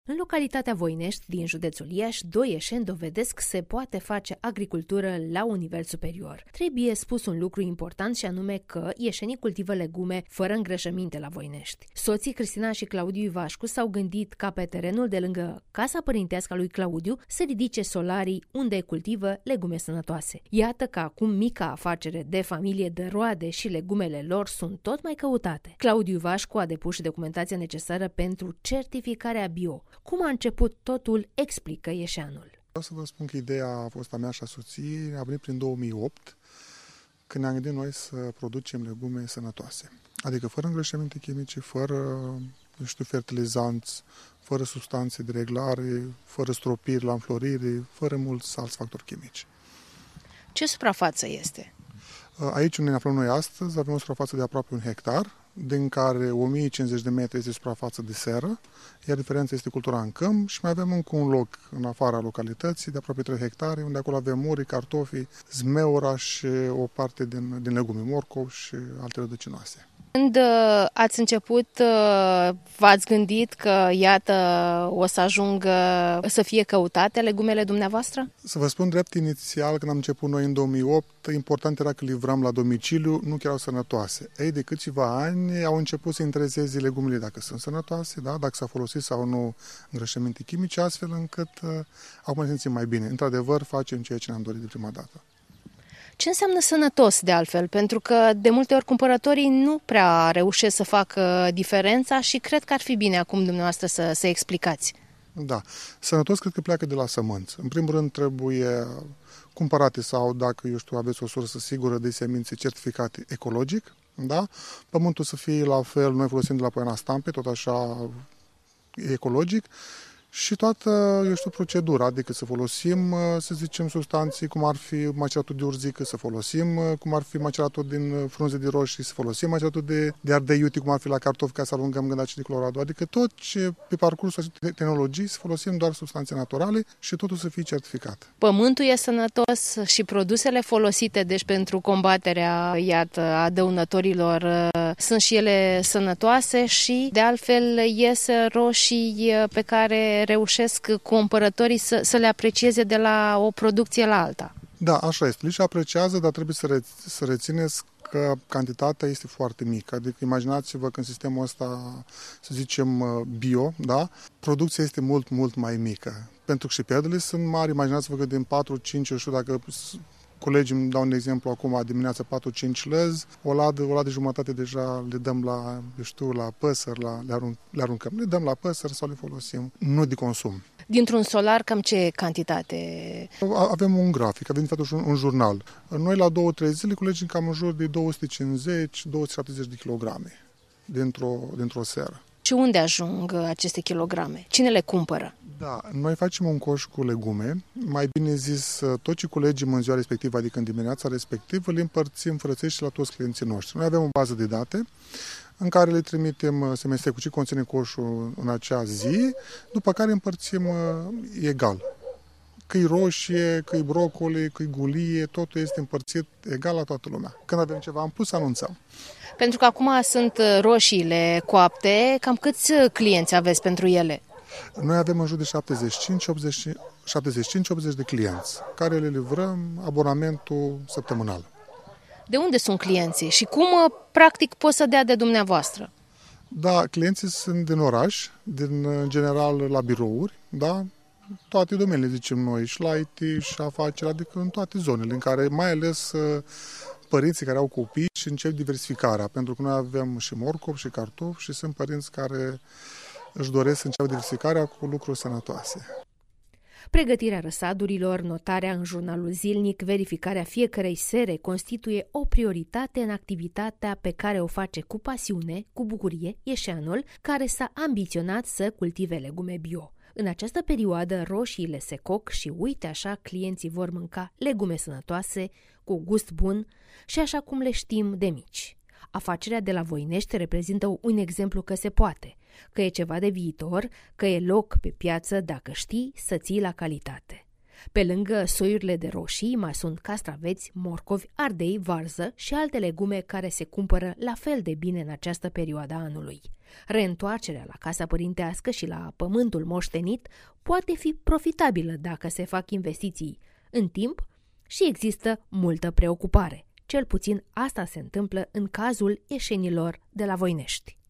În localitatea Voinești, din județul Iași, doi ieșeni dovedesc că se poate face agricultură la un nivel superior. Trebuie spus un lucru important și anume că ieșenii cultivă legume fără îngrășăminte la Voinești. Soții Cristina și Claudiu Ivașcu s-au gândit ca pe terenul de lângă casa părintească a lui Claudiu să ridice solarii unde cultivă legume sănătoase. Iată că acum mica afacere de familie de roade și legumele lor sunt tot mai căutate. Claudiu Ivașcu a depus și documentația necesară pentru certificarea bio. Cum a început totul, explică ieșeanul. Vreau să vă spun că ideea a fost a mea și a soției, a venit prin 2008, când ne-am gândit noi să producem legume sănătoase. Adică fără îngrășăminte chimice, fără, fertilizanți, fără substanțe de reglare, fără stropiri la înflorire, fără mulți alți factori chimici. Ce suprafață este? Aici unde ne aflăm noi astăzi avem o suprafață de aproape 1 hectar, din care 1050 de metri este suprafață de seră, iar diferența este cultura în câmp și mai avem încă un loc în afara localității de aproape 3 hectare, unde acolo avem muri, cartofi, zmeura și o parte din legume, morcov și alte rădăcinoase. Când ați început, v-ați gândit că, iată, o să ajungă să fie căutate legumele dumneavoastră? Să vă spun drept, inițial, când am început noi în 2008, important era că livrăm la domiciliu, nu chiar erau sănătoase. Ei, de câțiva ani au început să intereseze legumele dacă sunt sănătoase, da? Dacă s-a folosit sau nu îngrășăminte chimice, astfel încât acum ne simțim mai bine. Într-adevăr, facem ceea ce ne-am dorit de prima dată. Ce înseamnă sănătos, de altfel? Pentru că de multe ori cumpărătorii nu prea reușesc să facă diferența și cred că ar fi bine acum dumneavoastră să explicați. Da. Sănătos cred că pleacă de la sămânță. În primul rând trebuie cumpărate sau, dacă, aveți o sursă sigură de semințe certificate ecologic, da? Pământul să fie la fel, noi folosim de la Poiana Stampe, tot așa ecologic. Și toată, procedura, adică să folosim, să zicem, substanțe, cum ar fi maceratul de urzică, să folosim, cum ar fi maceratul din frunze de roșii, să folosim maceratul de ardei iute, cum ar fi la cartofi, ca să alungăm gândaci de clorado. Adică tot ce pe parcursul acestei tehnologii să folosim doar substanțe naturale și totul să fie certificat. Pământul e sănătos și produsele folosite, deci pentru combaterea, iată, a dăunătorilor, sunt și ele sănătoase și, de altfel, ies roșii pe care reușesc cumpărătorii să le aprecieze de la o producție la alta. Da, așa este. Le apreciază, dar trebuie să rețineți că cantitatea este foarte mică. Adică imaginați-vă că în sistemul ăsta, să zicem, bio, da, producția este mult, mult mai mică. Pentru că și pierderile sunt mari. Imaginați-vă că din 4-5, dacă colegii îmi dau un exemplu acum, dimineața 4-5 lăzi, o ladă jumătate deja le dăm la păsări, le aruncăm. Le dăm la păsări sau le folosim, nu de consum. Dintr-un solar, cam ce cantitate? Avem un grafic, avem de fapt un jurnal. Noi la 2-3 zile culegem cam în jur de 250-270 de kilograme dintr-o seară. Și unde ajung aceste kilograme? Cine le cumpără? Da, noi facem un coș cu legume, mai bine zis, tot ce culegem în ziua respectivă, adică în dimineața respectivă, le împărțim frățești la toți clienții noștri. Noi avem o bază de date în care le trimitem SMS cu ce conține coșul în acea zi, după care împărțim egal. Că-i roșie, că-i brocoli, că-i gulie, totul este împărțit egal la toată lumea. Când avem ceva în plus, anunțăm. Pentru că acum sunt roșiile coapte, cam câți clienți aveți pentru ele? Noi avem în jur de 75-80 de clienți, care le livrăm abonamentul săptămânal. De unde sunt clienții și cum, practic, pot să dea de dumneavoastră? Da, clienții sunt din oraș, în general la birouri, da? Toate domeniile, zicem noi, și la IT, și afaceri, adică în toate zonele, în care mai ales părinții care au copii și încep diversificarea, pentru că noi avem și morcov și cartofi și sunt părinți care își doresc să înceapă diversificarea cu lucruri sănătoase. Pregătirea răsadurilor, notarea în jurnalul zilnic, verificarea fiecărei sere constituie o prioritate în activitatea pe care o face cu pasiune, cu bucurie, ieșeanul, care s-a ambiționat să cultive legume bio. În această perioadă, roșiile se coc și uite așa clienții vor mânca legume sănătoase, cu gust bun și așa cum le știm de mici. Afacerea de la Voinești reprezintă un exemplu că se poate, că e ceva de viitor, că e loc pe piață dacă știi să ții la calitate. Pe lângă soiurile de roșii mai sunt castraveți, morcovi, ardei, varză și alte legume care se cumpără la fel de bine în această perioadă a anului. Reîntoarcerea la casa părintească și la pământul moștenit poate fi profitabilă dacă se fac investiții în timp și există multă preocupare. Cel puțin asta se întâmplă în cazul ieșenilor de la Voinești.